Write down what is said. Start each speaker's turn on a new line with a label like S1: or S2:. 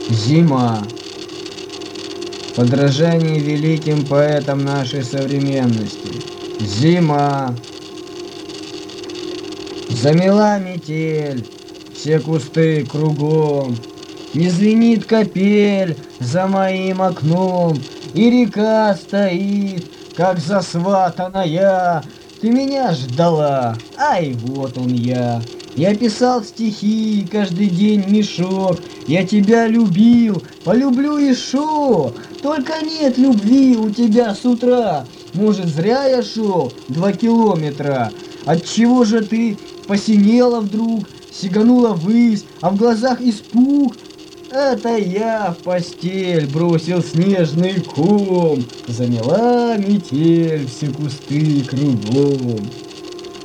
S1: Зима. Подражание великим поэтам нашей современности. Зима. Замела метель, все кусты кругом. Не звенит капель за моим окном, и река стоит, как засватанная. Ты меня ждала, ай, вот он я. Я писал стихи, каждый день мешок. Я тебя любил, полюблю еще. Только нет любви у тебя с утра. Может, зря я шел 2 километра? Отчего же ты посинела вдруг, сиганула ввысь, а в глазах испуг? Это я в постель бросил снежный ком, замела метель все кусты кругом.